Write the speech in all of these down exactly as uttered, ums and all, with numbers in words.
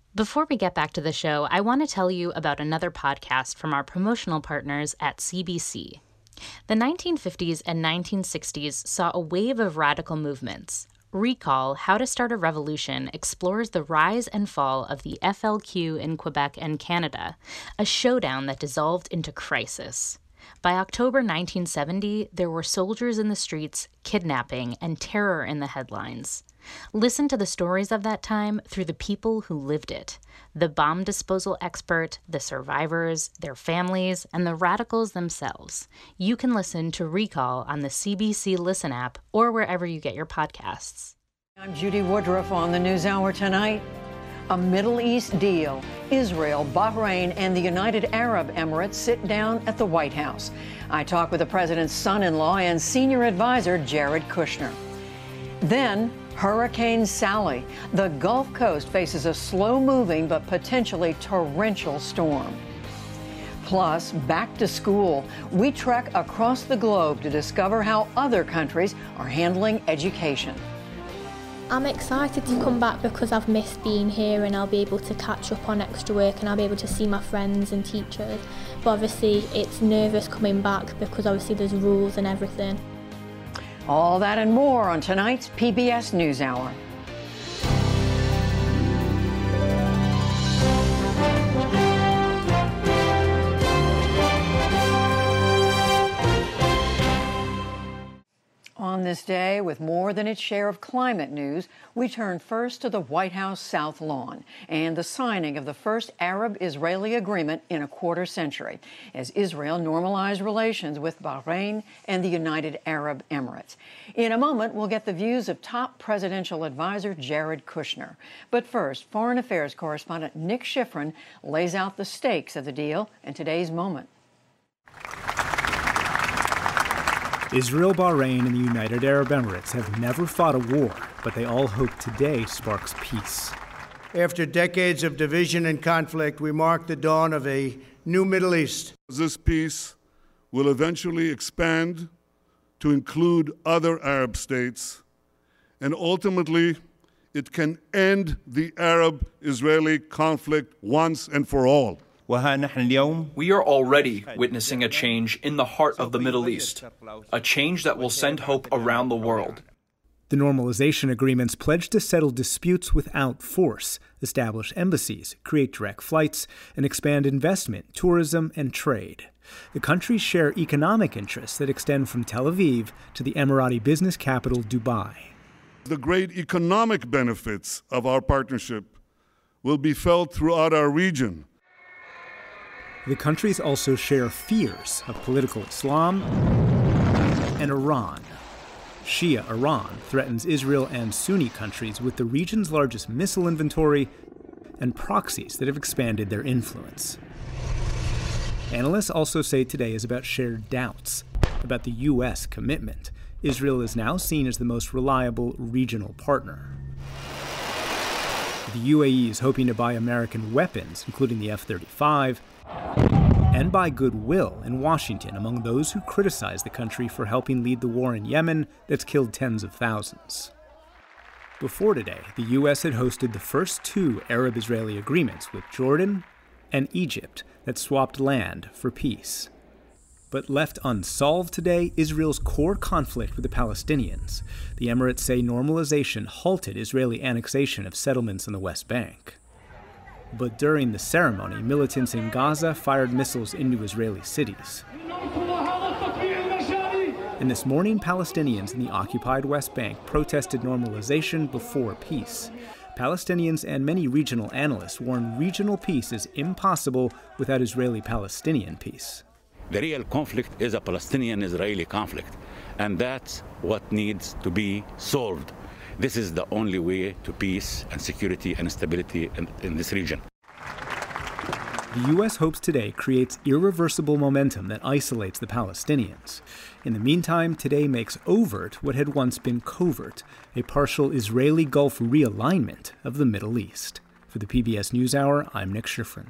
Before we get back to the show, I want to tell you about another podcast from our promotional partners at C B C. The nineteen fifties and nineteen sixties saw a wave of radical movements. Recall, How to Start a Revolution explores the rise and fall of the F L Q in Quebec and Canada, a showdown that dissolved into crisis. By October nineteen seventy, there were soldiers in the streets, kidnapping, and terror in the headlines. Listen to the stories of that time through the people who lived it. The bomb disposal expert, the survivors, their families, and the radicals themselves. You can listen to Recall on the C B C Listen app or wherever you get your podcasts. I'm Judy Woodruff on the NewsHour tonight. A Middle East deal. Israel, Bahrain, and the United Arab Emirates sit down at the White House. I talk with the president's son-in-law and senior advisor, Jared Kushner. Then, Hurricane Sally. The Gulf Coast faces a slow-moving but potentially torrential storm. Plus, back to school. We trek across the globe to discover how other countries are handling education. I'm excited to come back because I've missed being here and I'll be able to catch up on extra work and I'll be able to see my friends and teachers. But obviously it's nervous coming back because obviously there's rules and everything. All that and more on tonight's P B S NewsHour. On this day, with more than its share of climate news, we turn first to the White House South Lawn and the signing of the first Arab-Israeli agreement in a quarter century, as Israel normalized relations with Bahrain and the United Arab Emirates. In a moment, we'll get the views of top presidential advisor Jared Kushner. But first, Foreign Affairs correspondent Nick Schifrin lays out the stakes of the deal and today's moment. Israel, Bahrain, and the United Arab Emirates have never fought a war, but they all hope today sparks peace. After decades of division and conflict, we mark the dawn of a new Middle East. This peace will eventually expand to include other Arab states, and ultimately, it can end the Arab-Israeli conflict once and for all. We are already witnessing a change in the heart of the Middle East, a change that will send hope around the world. The normalization agreements pledge to settle disputes without force, establish embassies, create direct flights, and expand investment, tourism, and trade. The countries share economic interests that extend from Tel Aviv to the Emirati business capital, Dubai. The great economic benefits of our partnership will be felt throughout our region. The countries also share fears of political Islam and Iran. Shia Iran threatens Israel and Sunni countries with the region's largest missile inventory and proxies that have expanded their influence. Analysts also say today is about shared doubts about the U S commitment. Israel is now seen as the most reliable regional partner. The U A E is hoping to buy American weapons, including the F thirty-five, and by goodwill in Washington among those who criticize the country for helping lead the war in Yemen that's killed tens of thousands. Before today, the U S had hosted the first two Arab-Israeli agreements with Jordan and Egypt that swapped land for peace. But left unsolved today, Israel's core conflict with the Palestinians. The Emirates say normalization halted Israeli annexation of settlements in the West Bank. But during the ceremony, militants in Gaza fired missiles into Israeli cities. And this morning, Palestinians in the occupied West Bank protested normalization before peace. Palestinians and many regional analysts warn regional peace is impossible without Israeli-Palestinian peace. The real conflict is a Palestinian-Israeli conflict, and that's what needs to be solved. This is the only way to peace and security and stability in, in this region. The U S hopes today creates irreversible momentum that isolates the Palestinians. In the meantime, today makes overt what had once been covert, a partial Israeli Gulf realignment of the Middle East. For the P B S NewsHour, I'm Nick Schifrin.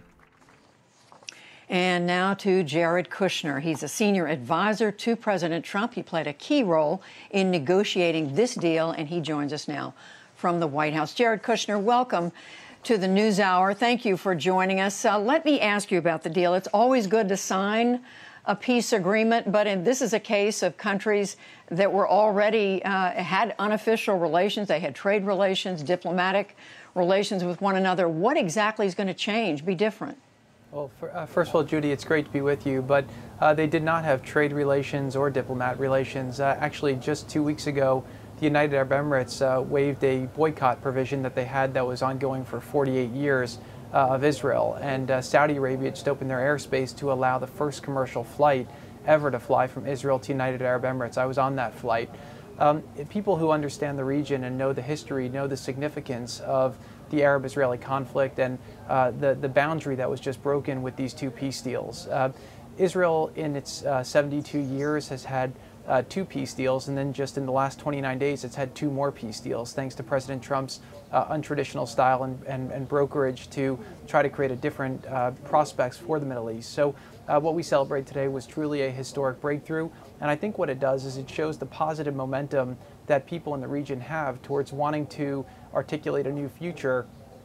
And now to Jared Kushner. He's a senior advisor to President Trump. He played a key role in negotiating this deal, and he joins us now from the White House. Jared Kushner, welcome. to the NewsHour. Thank you for joining us. Uh, let me ask you about the deal. It's always good to sign a peace agreement, but in, this is a case of countries that were already uh, had unofficial relations. They had trade relations, diplomatic relations with one another. What exactly is going to change, be different? Well, for, uh, first of all, Judy, it's great to be with you, but uh, they did not have trade relations or diplomat relations. Uh, actually, just two weeks ago, the United Arab Emirates uh, waived a boycott provision that they had that was ongoing for forty-eight years uh, of Israel. And uh, Saudi Arabia just opened their airspace to allow the first commercial flight ever to fly from Israel to United Arab Emirates. I was on that flight. Um, people who understand the region and know the history know the significance of the Arab-Israeli conflict and uh, the, the boundary that was just broken with these two peace deals. Uh, Israel, in its uh, seventy-two years, has had Uh, two peace deals, and then just in the last twenty-nine days, it's had two more peace deals, thanks to President Trump's uh, untraditional style and, and, and brokerage to try to create a different uh, prospects for the Middle East. So uh, what we celebrate today was truly a historic breakthrough, and I think what it does is it shows the positive momentum that people in the region have towards wanting to articulate a new future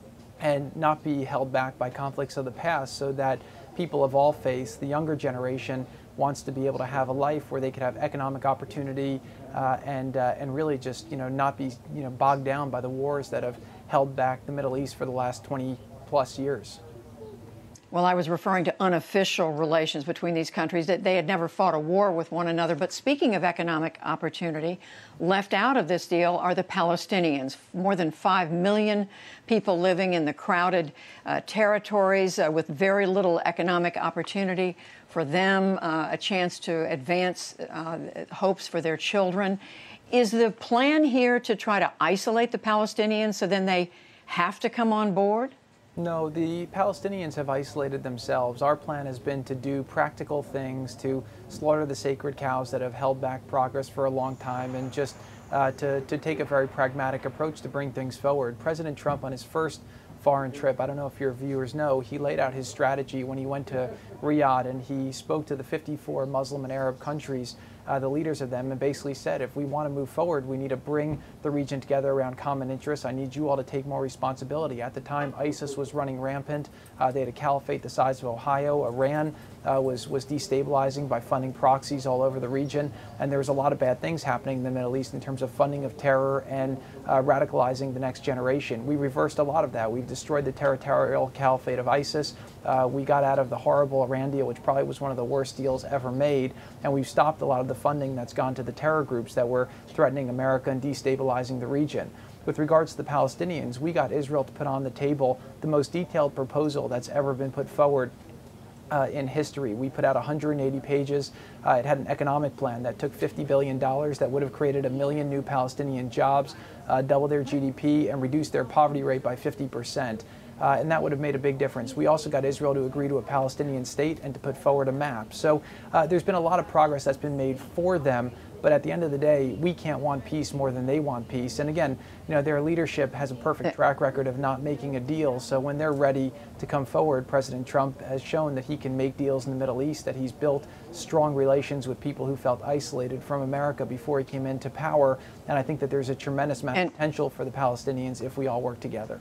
and not be held back by conflicts of the past, so that people of all faiths, the younger generation, wants to be able to have a life where they could have economic opportunity uh, and uh, and really just you know not be you know bogged down by the wars that have held back the Middle East for the last twenty plus years. Well, I was referring to unofficial relations between these countries, that they had never fought a war with one another. But speaking of economic opportunity, left out of this deal are the Palestinians. More than five million people living in the crowded uh, territories uh, with very little economic opportunity for them, uh, a chance to advance uh, hopes for their children. Is the plan here to try to isolate the Palestinians so then they have to come on board? No, the Palestinians have isolated themselves. Our plan has been to do practical things, to slaughter the sacred cows that have held back progress for a long time, and just uh, to, to take a very pragmatic approach to bring things forward. President Trump, on his first foreign trip, I don't know if your viewers know, he laid out his strategy when he went to Riyadh, and he spoke to the fifty-four Muslim and Arab countries, uh, the leaders of them, and basically said, if we want to move forward, we need to bring the region together around common interests. I need you all to take more responsibility. At the time, ISIS was running rampant. Uh, they had a caliphate the size of Ohio. Iran uh, was, was destabilizing by funding proxies all over the region. And there was a lot of bad things happening in the Middle East in terms of funding of terror and uh, radicalizing the next generation. We reversed a lot of that. We've destroyed the territorial caliphate of ISIS. Uh, we got out of the horrible Iran deal, which probably was one of the worst deals ever made. And we've stopped a lot of the funding that's gone to the terror groups that were threatening America and destabilizing the region. With regards to the Palestinians, we got Israel to put on the table the most detailed proposal that's ever been put forward uh, in history. We put out one hundred eighty pages. Uh, it had an economic plan that took fifty billion dollars that would have created a million new Palestinian jobs, uh, double their G D P, and reduced their poverty rate by fifty percent. Uh, and that would have made a big difference. We also got Israel to agree to a Palestinian state and to put forward a map. So uh, there's been a lot of progress that's been made for them. But at the end of the day, we can't want peace more than they want peace. And again, you know, their leadership has a perfect track record of not making a deal. So when they're ready to come forward, President Trump has shown that he can make deals in the Middle East, that he's built strong relations with people who felt isolated from America before he came into power. And I think that there's a tremendous amount of potential for the Palestinians if we all work together.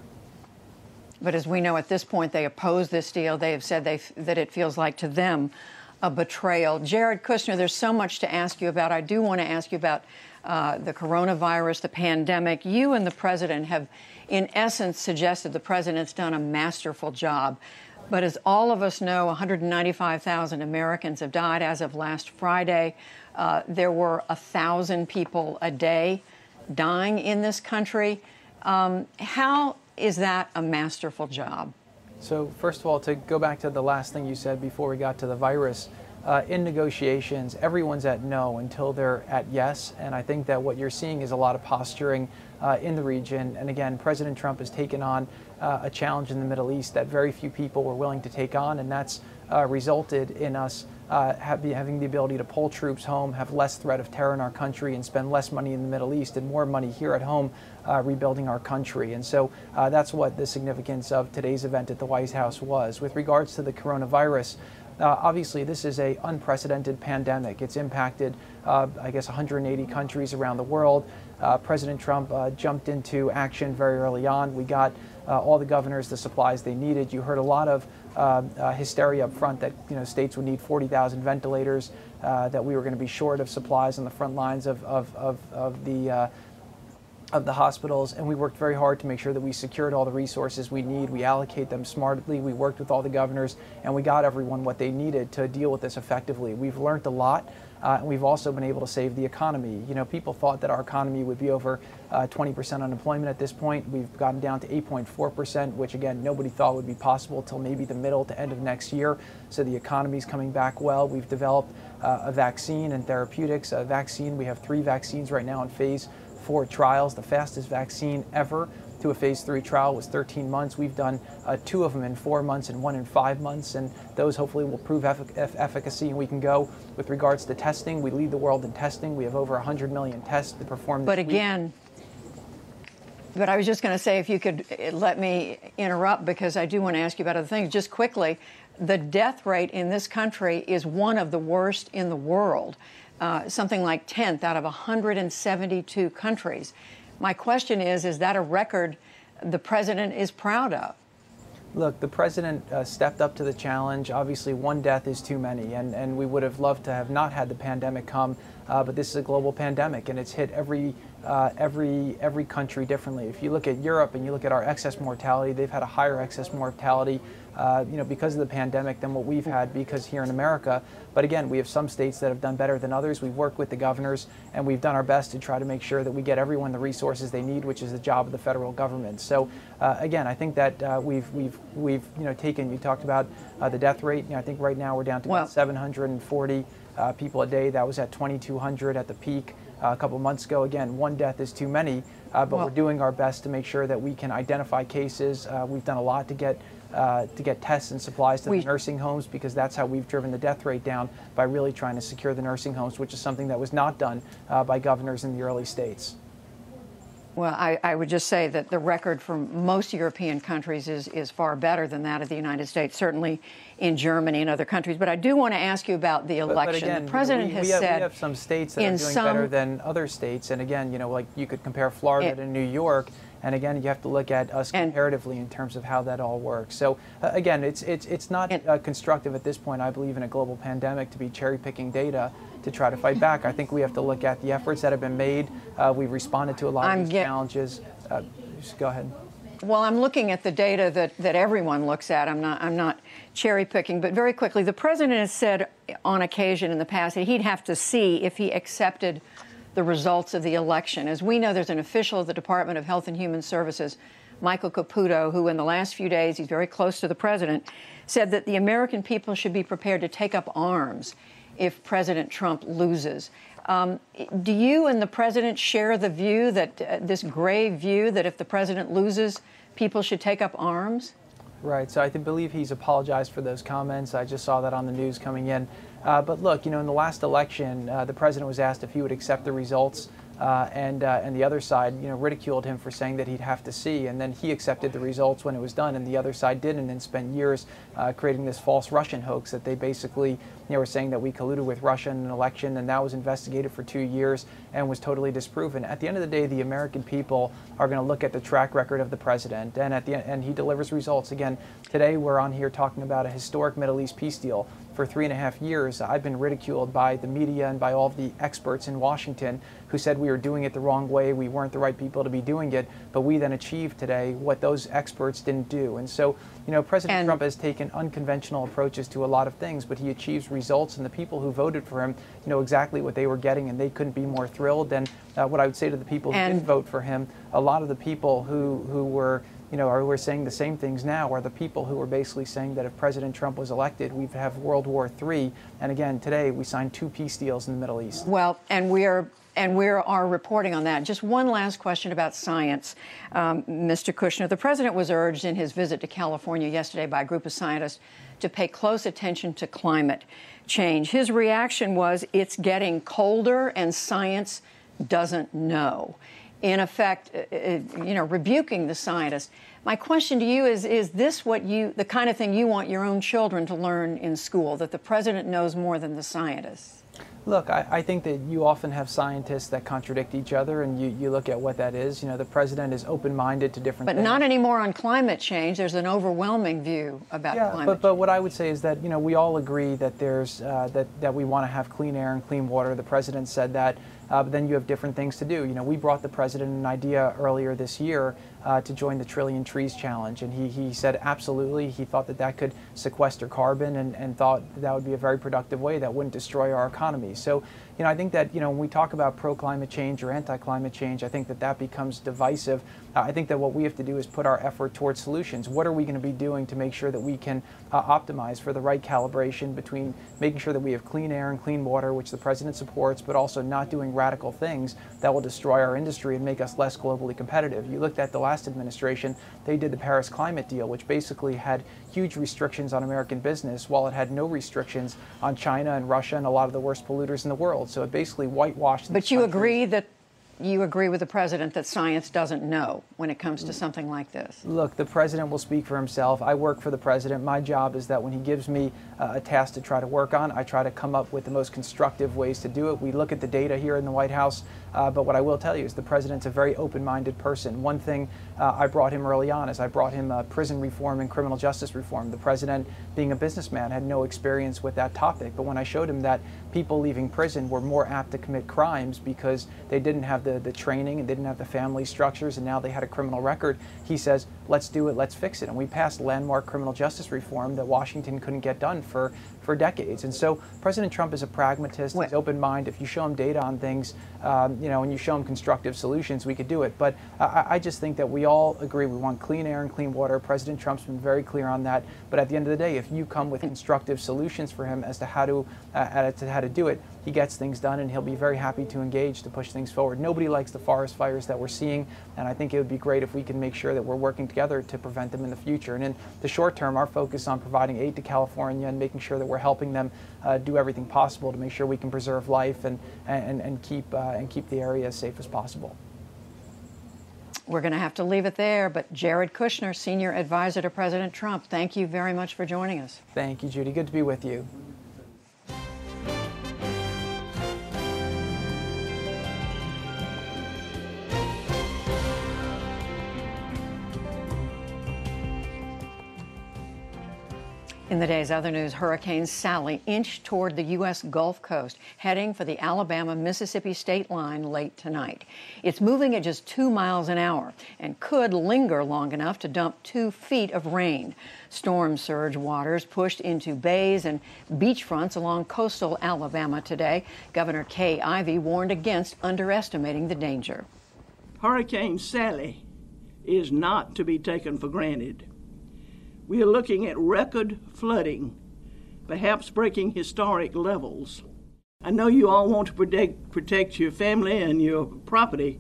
But as we know, at this point, they oppose this deal. They have said they, that it feels like to them a betrayal. Jared Kushner, there's so much to ask you about. I do want to ask you about uh, the coronavirus, the pandemic. You and the president have, in essence, suggested the president's done a masterful job. But as all of us know, one hundred ninety-five thousand Americans have died as of last Friday. Uh, there were one thousand people a day dying in this country. Um, how is that a masterful job? So first of all, to go back to the last thing you said before we got to the virus, uh, in negotiations, everyone's at no until they're at yes. And I think that what you're seeing is a lot of posturing uh, in the region. And again, President Trump has taken on uh, a challenge in the Middle East that very few people were willing to take on. And that's uh, resulted in us uh, have, having the ability to pull troops home, have less threat of terror in our country, and spend less money in the Middle East and more money here at home uh, rebuilding our country. And so uh, that's what the significance of today's event at the White House was. With regards to the coronavirus, Uh, obviously, this is a unprecedented pandemic. It's impacted, uh, I guess, one hundred eighty countries around the world. Uh, President Trump uh, jumped into action very early on. We got uh, all the governors the supplies they needed. You heard a lot of uh, uh, hysteria up front that you know states would need forty thousand ventilators, uh, that we were going to be short of supplies on the front lines of, of, of, of the uh, of the hospitals, and we worked very hard to make sure that we secured all the resources we need. We allocate them smartly. We worked with all the governors, and we got everyone what they needed to deal with this effectively. We've learned a lot, uh, and we've also been able to save the economy. You know, people thought that our economy would be over uh, twenty percent unemployment at this point. We've gotten down to eight point four percent, which again, nobody thought would be possible until maybe the middle to end of next year. So the economy's coming back well. We've developed uh, a vaccine and therapeutics. A vaccine, we have three vaccines right now in phase four trials. The fastest vaccine ever to a phase three trial was thirteen months. We've done uh, two of them in four months and one in five months, and those hopefully will prove effic efficacy. And we can go with regards to testing. We lead the world in testing. We have over one hundred million tests to perform this But again, week. But I was just going to say, if you could let me interrupt, because I do want to ask you about other things. Just quickly, the death rate in this country is one of the worst in the world. Uh, something like tenth out of one hundred seventy-two countries. My question is, is that a record the president is proud of? Look, the president uh, stepped up to the challenge. Obviously, one death is too many, and, and we would have loved to have not had the pandemic come, uh, but this is a global pandemic, and it's hit every, uh, every, every country differently. If you look at Europe and you look at our excess mortality, they've had a higher excess mortality Uh, you know, because of the pandemic than what we've had because here in America. But again, we have some states that have done better than others. We've worked with the governors, and we've done our best to try to make sure that we get everyone the resources they need, which is the job of the federal government. So uh, again, I think that uh, we've we've we've you know taken. You talked about uh, the death rate. You know, I think right now we're down to well, about seven hundred forty uh, people a day. That was at twenty-two hundred at the peak uh, a couple months ago. Again, one death is too many, uh, but well, we're doing our best to make sure that we can identify cases. Uh, we've done a lot to get. Uh, to get tests and supplies to we, the nursing homes, because that's how we've driven the death rate down, by really trying to secure the nursing homes, which is something that was not done uh, by governors in the early states. Well, I, I would just say that the record from most European countries is, is far better than that of the United States, certainly in Germany and other countries. But I do want to ask you about the election. But, but again, the president we, has we have, said we have some states that are doing some, better than other states. And again, you know, like you could compare Florida it, to New York. And again, you have to look at us comparatively in terms of how that all works. So uh, again, it's it's it's not uh, constructive at this point, I believe, in a global pandemic to be cherry picking data to try to fight back. I think we have to look at the efforts that have been made. Uh, we've responded to a lot I'm of these challenges. Uh, just go ahead. Well, I'm looking at the data that, that everyone looks at. I'm not I'm not cherry picking, but very quickly, the president has said on occasion in the past that he'd have to see if he accepted the results of the election. As we know, there's an official of the Department of Health and Human Services, Michael Caputo, who in the last few days, he's very close to the president, said that the American people should be prepared to take up arms if President Trump loses. Um, do you and the president share the view that uh, this grave view that if the president loses, people should take up arms? Right. So I believe he's apologized for those comments. I just saw that on the news coming in. Uh, but look, you know, in the last election, uh, the president was asked if he would accept the results, uh, and uh, and the other side, you know, ridiculed him for saying that he'd have to see, and then he accepted the results when it was done, and the other side didn't, and spent years uh, creating this false Russian hoax that they basically, you know, were saying that we colluded with Russia in an election, and that was investigated for two years and was totally disproven. At the end of the day, the American people are going to look at the track record of the president, and at the end, and he delivers results. Again, today we're on here talking about a historic Middle East peace deal. For three and a half years, I've been ridiculed by the media and by all of the experts in Washington who said we were doing it the wrong way, we weren't the right people to be doing it, but we then achieved today what those experts didn't do. And so, you know, President and Trump has taken unconventional approaches to a lot of things, but he achieves results, and the people who voted for him know exactly what they were getting, and they couldn't be more thrilled. And uh, what I would say to the people who didn't vote for him, a lot of the people who, who were you know, are we're saying the same things now are the people who were basically saying that if President Trump was elected, we'd have World War Three. And again, today we signed two peace deals in the Middle East. Well, and we are and we are reporting on that. Just one last question about science, um, Mister Kushner. The president was urged in his visit to California yesterday by a group of scientists to pay close attention to climate change. His reaction was, "It's getting colder, and science doesn't know." In effect, uh, you know, rebuking the scientists. My question to you is, is this what you, the kind of thing you want your own children to learn in school, that the president knows more than the scientists? Look, I, I think that you often have scientists that contradict each other, and you, you look at what that is. You know, the president is open-minded to different but things. But not anymore on climate change. There's an overwhelming view about yeah, climate but, change. But what I would say is that, you know, we all agree that there's uh, that, that we want to have clean air and clean water. The president said that. Uh, but then you have different things to do. You know, we brought the president an idea earlier this year uh, to join the Trillion Trees Challenge, and he, he said absolutely. He thought that that could sequester carbon, and, and thought that, that would be a very productive way that wouldn't destroy our economy. So, you know, I think that, you know, when we talk about pro-climate change or anti-climate change, I think that that becomes divisive. Uh, I think that what we have to do is put our effort towards solutions. What are we going to be doing to make sure that we can uh, optimize for the right calibration between making sure that we have clean air and clean water, which the president supports, but also not doing radical things that will destroy our industry and make us less globally competitive. You looked at the last administration, they did the Paris climate deal, which basically had huge restrictions on American business while it had no restrictions on China and Russia and a lot of the worst polluters in the world. So it basically whitewashed. But you agree that you agree with the president that science doesn't know when it comes to something like this? Look, the president will speak for himself. I work for the president. My job is that when he gives me uh, a task to try to work on, I try to come up with the most constructive ways to do it. We look at the data here in the White House, uh, but what I will tell you is the president's a very open-minded person. One thing uh, I brought him early on is I brought him uh, prison reform and criminal justice reform. The president, being a businessman, had no experience with that topic, but when I showed him that people leaving prison were more apt to commit crimes because they didn't have the, the training and didn't have the family structures, and now they had a criminal record, he says, let's do it, let's fix it. And we passed landmark criminal justice reform that Washington couldn't get done for, for decades. And so President Trump is a pragmatist. He's open-minded. If you show him data on things, um, you know, and you show him constructive solutions, we could do it. But I, I just think that we all agree we want clean air and clean water. President Trump's been very clear on that. But at the end of the day, if you come with constructive solutions for him as to how to, uh, to how to do it, he gets things done, and he'll be very happy to engage to push things forward. Nobody likes the forest fires that we're seeing, and I think it would be great if we can make sure that we're working together to prevent them in the future. And in the short term, our focus on providing aid to California and making sure that we're helping them uh, do everything possible to make sure we can preserve life and, and, and, keep, uh, and keep the area as safe as possible. We're going to have to leave it there, but Jared Kushner, Senior Advisor to President Trump, thank you very much for joining us. Thank you, Judy. Good to be with you. In the day's other news, Hurricane Sally inched toward the U S Gulf Coast, heading for the Alabama-Mississippi state line late tonight. It's moving at just two miles an hour and could linger long enough to dump two feet of rain. Storm surge waters pushed into bays and beachfronts along coastal Alabama today. Governor Kay Ivey warned against underestimating the danger. Hurricane Sally is not to be taken for granted. We are looking at record flooding, perhaps breaking historic levels. I know you all want to protect, protect your family and your property,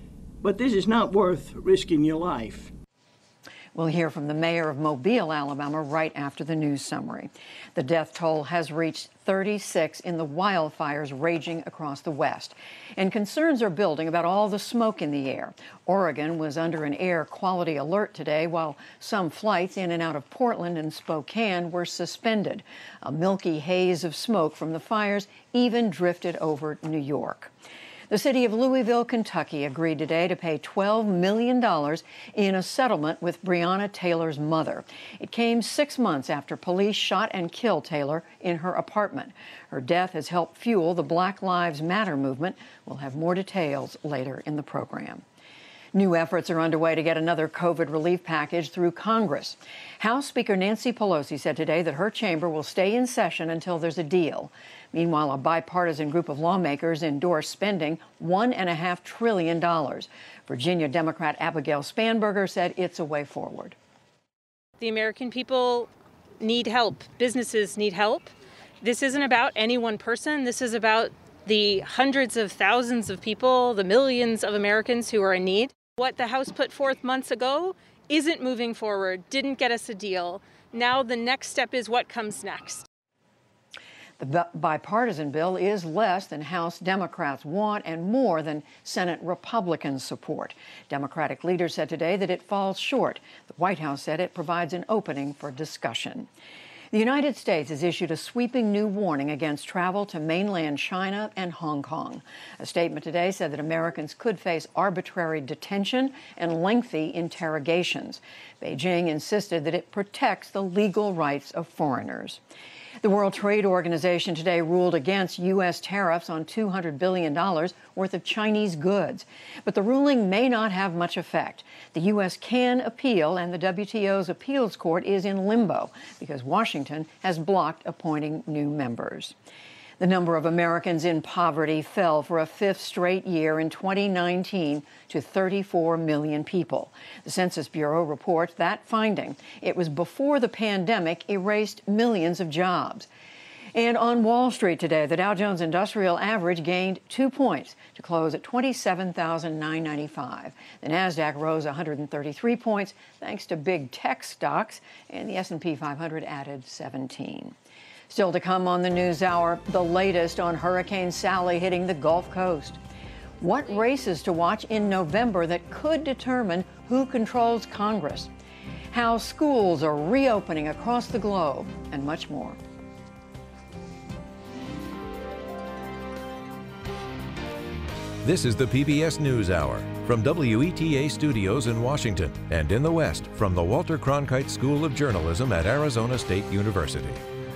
but this is not worth risking your life. We'll hear from the mayor of Mobile, Alabama, right after the news summary. The death toll has reached thirty-six in the wildfires raging across the West. And concerns are building about all the smoke in the air. Oregon was under an air quality alert today, while some flights in and out of Portland and Spokane were suspended. A milky haze of smoke from the fires even drifted over New York. The city of Louisville, Kentucky, agreed today to pay twelve million dollars in a settlement with Breonna Taylor's mother. It came six months after police shot and killed Taylor in her apartment. Her death has helped fuel the Black Lives Matter movement. We'll have more details later in the program. New efforts are underway to get another COVID relief package through Congress. House Speaker Nancy Pelosi said today that her chamber will stay in session until there's a deal. Meanwhile, a bipartisan group of lawmakers endorsed spending one and a half trillion dollars. Virginia Democrat Abigail Spanberger said it's a way forward. The American people need help. Businesses need help. This isn't about any one person. This is about the hundreds of thousands of people, the millions of Americans who are in need. What the House put forth months ago isn't moving forward, didn't get us a deal. Now the next step is what comes next. The bipartisan bill is less than House Democrats want and more than Senate Republicans support. Democratic leaders said today that it falls short. The White House said it provides an opening for discussion. The United States has issued a sweeping new warning against travel to mainland China and Hong Kong. A statement today said that Americans could face arbitrary detention and lengthy interrogations. Beijing insisted that it protects the legal rights of foreigners. The World Trade Organization today ruled against U S tariffs on two hundred billion dollars worth of Chinese goods. But the ruling may not have much effect. The U S can appeal, and the W T O's appeals court is in limbo because Washington has blocked appointing new members. The number of Americans in poverty fell for a fifth straight year in twenty nineteen to thirty-four million people. The Census Bureau reports that finding, it was before the pandemic, erased millions of jobs. And on Wall Street today, the Dow Jones Industrial Average gained two points to close at twenty-seven thousand nine hundred ninety-five. The Nasdaq rose one hundred thirty-three points thanks to big tech stocks, and the S and P five hundred added seventeen. Still to come on the NewsHour, the latest on Hurricane Sally hitting the Gulf Coast. What races to watch in November that could determine who controls Congress? How schools are reopening across the globe, and much more. This is the P B S NewsHour from W E T A Studios in Washington and in the West from the Walter Cronkite School of Journalism at Arizona State University.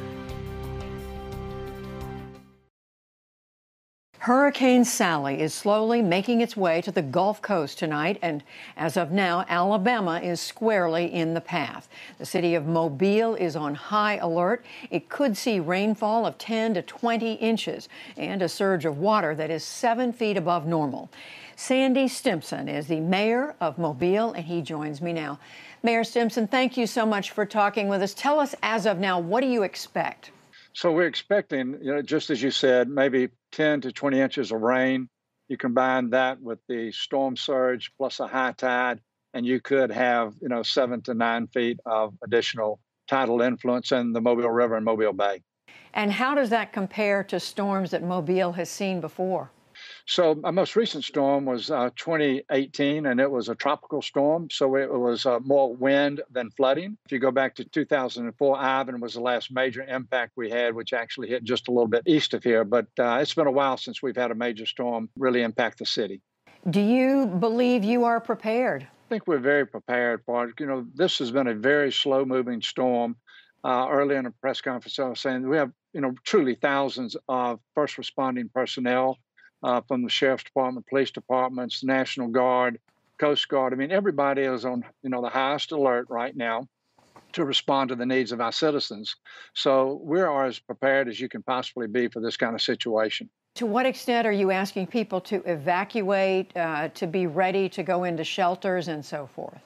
Hurricane Sally is slowly making its way to the Gulf Coast tonight, and as of now, Alabama is squarely in the path. The city of Mobile is on high alert. It could see rainfall of ten to twenty inches and a surge of water that is seven feet above normal. Sandy Stimpson is the mayor of Mobile, and he joins me now. Mayor Stimpson, thank you so much for talking with us. Tell us, as of now, what do you expect? So we're expecting, you know, just as you said, maybe ten to twenty inches of rain. You combine that with the storm surge plus a high tide, and you could have, you know, seven to nine feet of additional tidal influence in the Mobile River and Mobile Bay. And how does that compare to storms that Mobile has seen before? So our most recent storm was uh, twenty eighteen, and it was a tropical storm. So it was uh, more wind than flooding. If you go back to two thousand four, Ivan was the last major impact we had, which actually hit just a little bit east of here. But uh, it's been a while since we've had a major storm really impact the city. Do you believe you are prepared? I think we're very prepared for it. You know, this has been a very slow-moving storm. Uh, early in a press conference, I was saying we have, you know, truly thousands of first responding personnel. Uh, from the Sheriff's Department, police departments, National Guard, Coast Guard. I mean, everybody is on, you know, the highest alert right now to respond to the needs of our citizens. So we are as prepared as you can possibly be for this kind of situation. To what extent are you asking people to evacuate, uh, to be ready to go into shelters and so forth?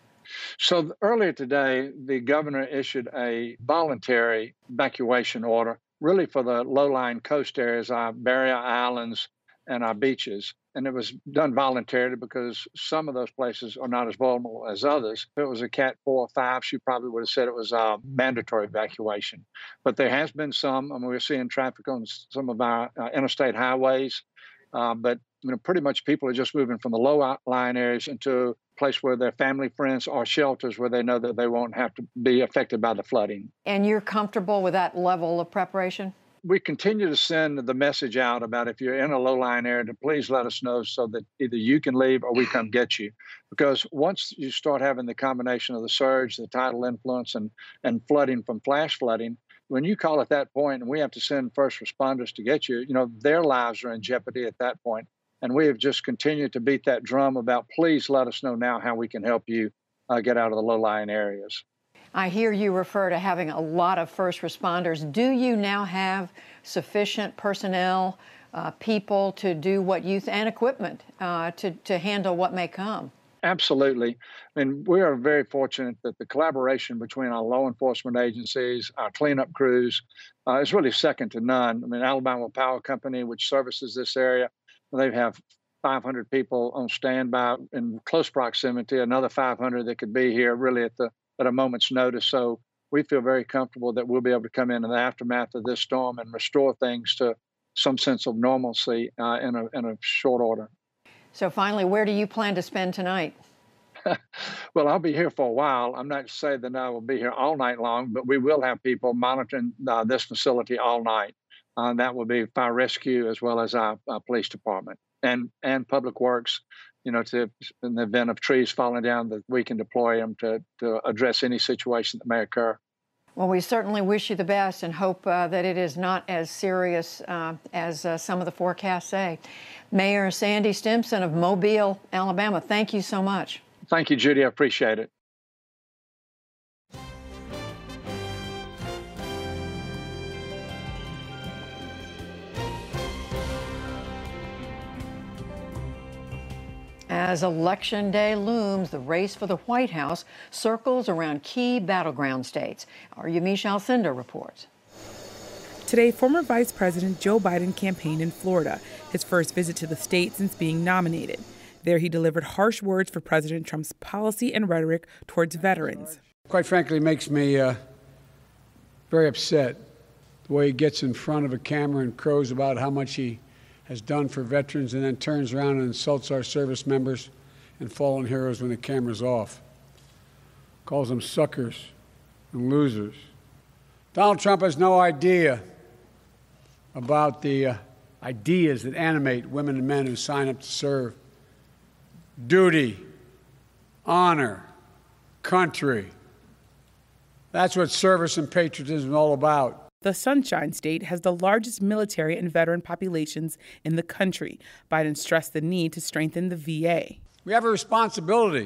So earlier today, the governor issued a voluntary evacuation order, really for the low-lying coast areas, our barrier islands, and our beaches. And it was done voluntarily because some of those places are not as vulnerable as others. If it was a Cat four or five, she probably would have said it was a mandatory evacuation. But there has been some, I mean, we're seeing traffic on some of our uh, interstate highways. Uh, but you know, pretty much people are just moving from the low-lying areas into a place where their family, friends, or shelters where they know that they won't have to be affected by the flooding. And you're comfortable with that level of preparation? We continue to send the message out about if you're in a low-lying area to please let us know so that either you can leave or we come get you. Because once you start having the combination of the surge, the tidal influence, and, and flooding from flash flooding, when you call at that point and we have to send first responders to get you, you know, their lives are in jeopardy at that point. And we have just continued to beat that drum about please let us know now how we can help you uh, get out of the low-lying areas. I hear you refer to having a lot of first responders. Do you now have sufficient personnel, uh, people to do what you, th- and equipment uh, to, to handle what may come? Absolutely. I mean, we are very fortunate that the collaboration between our law enforcement agencies, our cleanup crews, uh, is really second to none. I mean, Alabama Power Company, which services this area, they have five hundred people on standby in close proximity, another five hundred that could be here really at the at a moment's notice. So we feel very comfortable that we'll be able to come in in the aftermath of this storm and restore things to some sense of normalcy uh, in a in a short order. So finally, where do you plan to spend tonight? Well, I'll be here for a while. I'm not saying that I will be here all night long, but we will have people monitoring uh, this facility all night. Uh, that will be fire rescue as well as our, our police department and, and public works, you know, to, in the event of trees falling down, that we can deploy them to, to address any situation that may occur. Well, we certainly wish you the best and hope uh, that it is not as serious uh, as uh, some of the forecasts say. Mayor Sandy Stimpson of Mobile, Alabama, thank you so much. Thank you, Judy. I appreciate it. As Election Day looms, the race for the White House circles around key battleground states. Our Yamiche Alcindor reports. Today, former Vice President Joe Biden campaigned in Florida, his first visit to the state since being nominated. There, he delivered harsh words for President Trump's policy and rhetoric towards veterans. Quite frankly, it makes me uh, very upset the way he gets in front of a camera and crows about how much he has done for veterans and then turns around and insults our service members and fallen heroes when the camera's off. Calls them suckers and losers. Donald Trump has no idea about the uh, ideas that animate women and men who sign up to serve. Duty, honor, country. That's what service and patriotism is all about. The Sunshine State has the largest military and veteran populations in the country. Biden stressed the need to strengthen the V A. We have a responsibility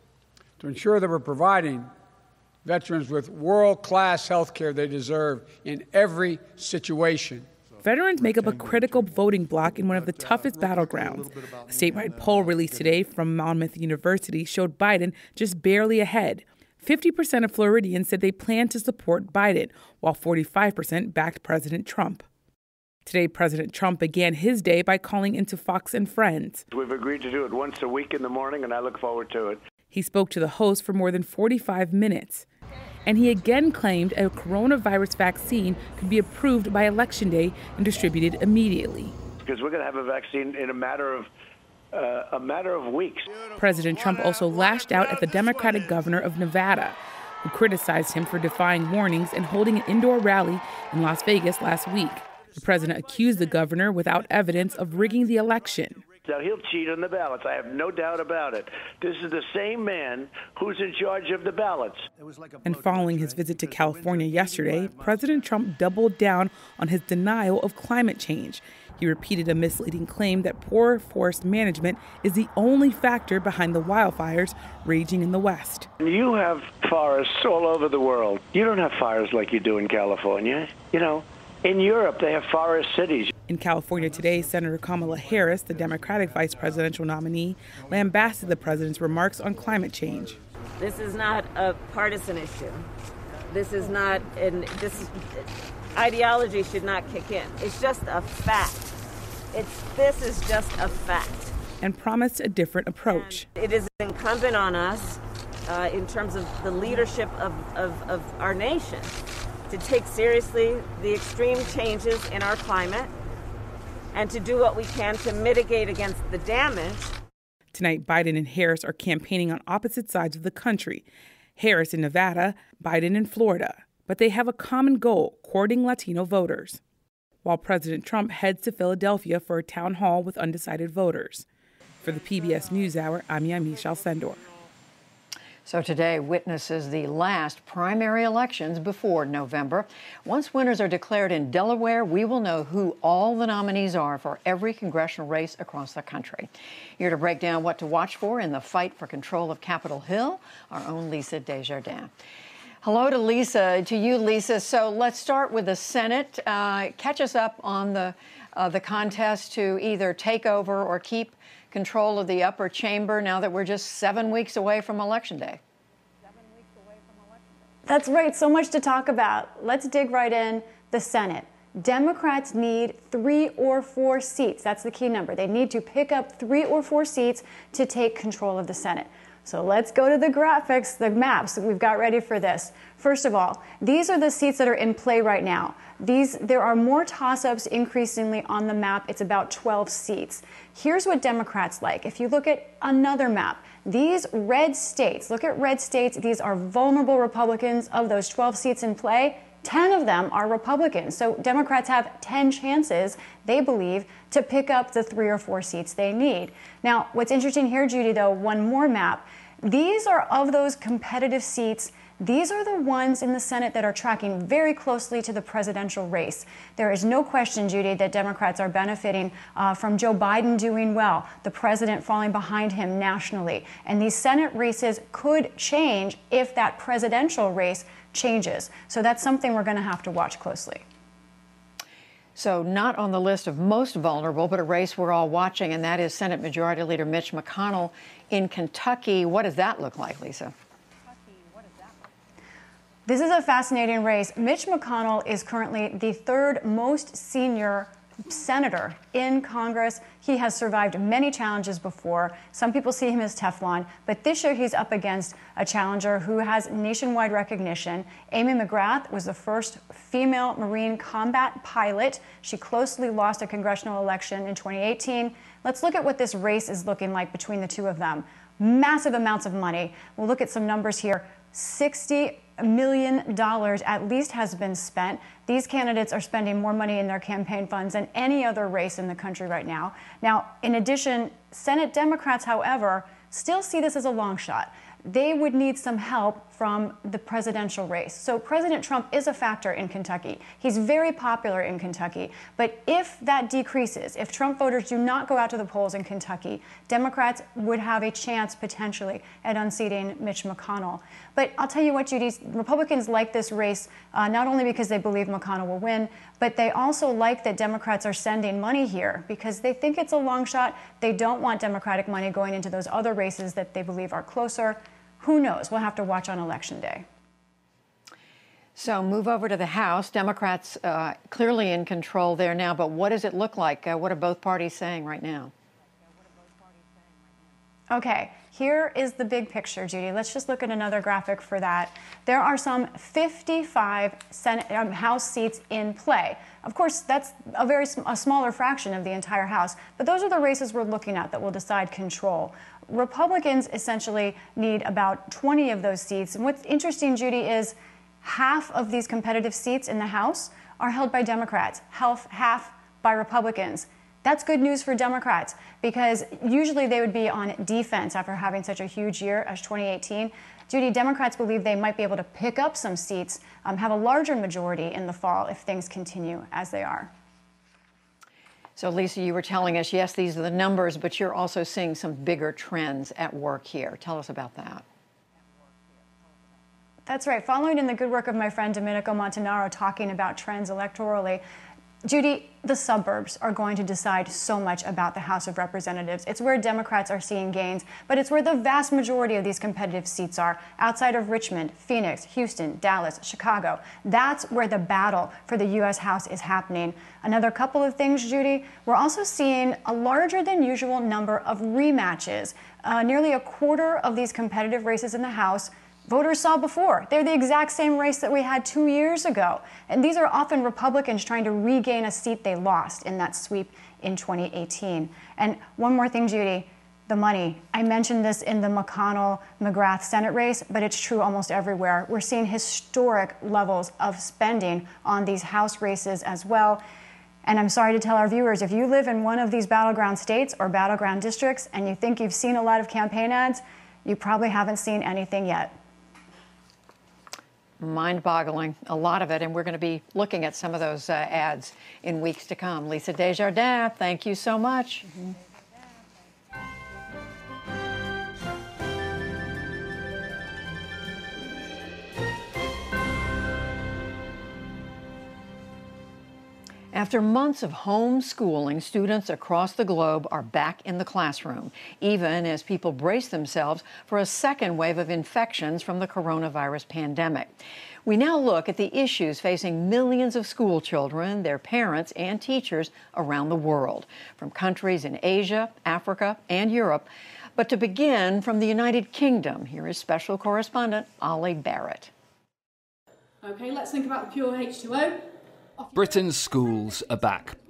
to ensure that we're providing veterans with world-class health care they deserve in every situation. Veterans make up a critical voting bloc in one of the toughest battlegrounds. A statewide poll released today from Monmouth University showed Biden just barely ahead. fifty percent of Floridians said they plan to support Biden, while forty-five percent backed President Trump. Today, President Trump began his day by calling into Fox and Friends. We've agreed to do it once a week in the morning, and I look forward to it. He spoke to the host for more than forty-five minutes. And he again claimed a coronavirus vaccine could be approved by Election Day and distributed immediately. Because we're going to have a vaccine in a matter of uh, a matter of weeks. President Trump also lashed out at the Democratic governor of Nevada, who criticized him for defying warnings and holding an indoor rally in Las Vegas last week. The president accused the governor without evidence of rigging the election. Now, he'll cheat on the ballots. I have no doubt about it. This is the same man who's in charge of the ballots. And following his visit to California yesterday, President Trump doubled down on his denial of climate change. He repeated a misleading claim that poor forest management is the only factor behind the wildfires raging in the West. You have forests all over the world. You don't have fires like you do in California. You know, in Europe, they have forest cities. In California today, Senator Kamala Harris, the Democratic vice presidential nominee, lambasted the president's remarks on climate change. This is not a partisan issue. This is not, and this ideology should not kick in. It's just a fact. It's this is just a fact. And promised a different approach. And it is incumbent on us, uh, in terms of the leadership of, of, of our nation, to take seriously the extreme changes in our climate and to do what we can to mitigate against the damage. Tonight, Biden and Harris are campaigning on opposite sides of the country. Harris in Nevada, Biden in Florida. But they have a common goal, courting Latino voters. While President Trump heads to Philadelphia for a town hall with undecided voters. For the P B S NewsHour, I'm Yamiche Alcindor. So today witnesses the last primary elections before November. Once winners are declared in Delaware, we will know who all the nominees are for every congressional race across the country. Here to break down what to watch for in the fight for control of Capitol Hill, our own Lisa Desjardins. Hello to Lisa, to you, Lisa. So let's start with the Senate. Uh, catch us up on the uh, the contest to either take over or keep control of the upper chamber now that we're just seven weeks away from Election Day. That's right. So much to talk about. Let's dig right in. The Senate. Democrats need three or four seats. That's the key number. They need to pick up three or four seats to take control of the Senate. So let's go to the graphics, the maps that we've got ready for this. First of all, these are the seats that are in play right now. These, there are more toss-ups increasingly on the map. It's about twelve seats. Here's what Democrats like. If you look at another map, These red states, look at red states, these are vulnerable Republicans. Of those twelve seats in play, ten of them are Republicans. So Democrats have ten chances, they believe, to pick up the three or four seats they need. Now, what's interesting here, Judy, though, one more map. These are of those competitive seats. These are the ones in the Senate that are tracking very closely to the presidential race. There is no question, Judy, that Democrats are benefiting uh, from Joe Biden doing well, the president falling behind him nationally. And these Senate races could change if that presidential race changes. So that's something we're going to have to watch closely. So not on the list of most vulnerable, but a race we're all watching, and that is Senate Majority Leader Mitch McConnell in Kentucky. What does that look like, Lisa? This is a fascinating race. Mitch McConnell is currently the third most senior senator in Congress. He has survived many challenges before. Some people see him as Teflon, but this year he's up against a challenger who has nationwide recognition. Amy McGrath was the first female Marine combat pilot. She closely lost a congressional election in twenty eighteen. Let's look at what this race is looking like between the two of them. Massive amounts of money. We'll look at some numbers here. sixty million dollars at least has been spent. These candidates are spending more money in their campaign funds than any other race in the country right now. Now, in addition, Senate Democrats, however, still see this as a long shot. They would need some help from the presidential race. So President Trump is a factor in Kentucky. He's very popular in Kentucky. But if that decreases, if Trump voters do not go out to the polls in Kentucky, Democrats would have a chance potentially at unseating Mitch McConnell. But I'll tell you what, Judy, Republicans like this race uh, not only because they believe McConnell will win, but they also like that Democrats are sending money here because they think it's a long shot. They don't want Democratic money going into those other races that they believe are closer. Who knows? We'll have to watch on Election Day. So move over to the House. Democrats uh, clearly in control there now, but what does it look like? Uh, what are both parties saying right now? Okay, here is the big picture, Judy. Let's just look at another graphic for that. There are some fifty-five Senate, um, House seats in play. Of course, that's a very sm a smaller fraction of the entire House, but those are the races we're looking at that will decide control. Republicans essentially need about twenty of those seats. And what's interesting, Judy, is half of these competitive seats in the House are held by Democrats, half, half by Republicans. That's good news for Democrats because usually they would be on defense after having such a huge year as twenty eighteen. Judy, Democrats believe they might be able to pick up some seats, um, have a larger majority in the fall if things continue as they are. So, Lisa, you were telling us, yes, these are the numbers, but you're also seeing some bigger trends at work here. Tell us about that. That's right. Following in the good work of my friend Domenico Montanaro talking about trends electorally, Judy, the suburbs are going to decide so much about the House of Representatives. It's where Democrats are seeing gains, but it's where the vast majority of these competitive seats are, outside of Richmond, Phoenix, Houston, Dallas, Chicago. That's where the battle for the U S House is happening. Another couple of things, Judy, we're also seeing a larger than usual number of rematches. Uh, nearly a quarter of these competitive races in the House voters saw before. They're the exact same race that we had two years ago. And these are often Republicans trying to regain a seat they lost in that sweep in twenty eighteen. And one more thing, Judy, the money. I mentioned this in the McConnell-McGrath Senate race, but it's true almost everywhere. We're seeing historic levels of spending on these House races as well. And I'm sorry to tell our viewers, if you live in one of these battleground states or battleground districts and you think you've seen a lot of campaign ads, you probably haven't seen anything yet. Mind-boggling, a lot of it, and we're going to be looking at some of those uh, ads in weeks to come. Lisa Desjardins, thank you so much. Mm-hmm. After months of homeschooling, students across the globe are back in the classroom, even as people brace themselves for a second wave of infections from the coronavirus pandemic. We now look at the issues facing millions of school children, their parents, and teachers around the world, from countries in Asia, Africa, and Europe. But to begin, from the United Kingdom, here is special correspondent Ollie Barrett. Okay, let's think about the pure H two O. Britain's schools are back.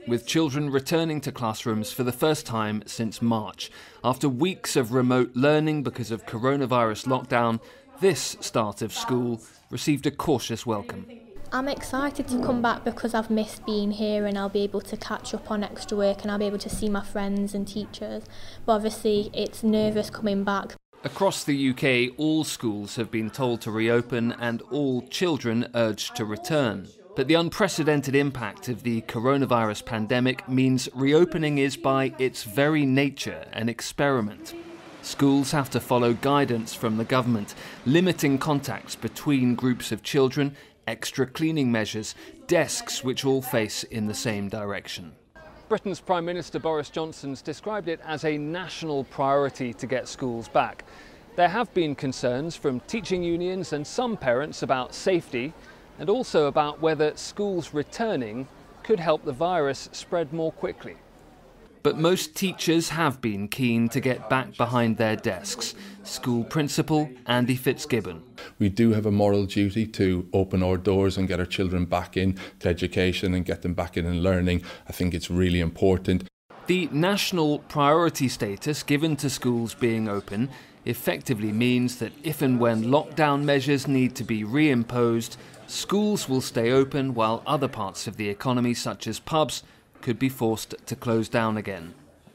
with children returning to classrooms for the first time since March. After weeks of remote learning because of coronavirus lockdown, this start of school received a cautious welcome. I'm excited to come back because I've missed being here and I'll be able to catch up on extra work and I'll be able to see my friends and teachers. But obviously it's nervous coming back. Across the U K, all schools have been told to reopen and all children urged to return. But the unprecedented impact of the coronavirus pandemic means reopening is by its very nature an experiment. Schools have to follow guidance from the government, limiting contacts between groups of children, extra cleaning measures, desks which all face in the same direction. Britain's Prime Minister Boris Johnson's described it as a national priority to get schools back. There have been concerns from teaching unions and some parents about safety and also about whether schools returning could help the virus spread more quickly. But most teachers have been keen to get back behind their desks. School principal Andy Fitzgibbon. We do have a moral duty to open our doors and get our children back in to education and get them back in and learning. I think it's really important. The national priority status given to schools being open effectively means that if and when lockdown measures need to be reimposed, schools will stay open while other parts of the economy, such as pubs, could be forced to close down again.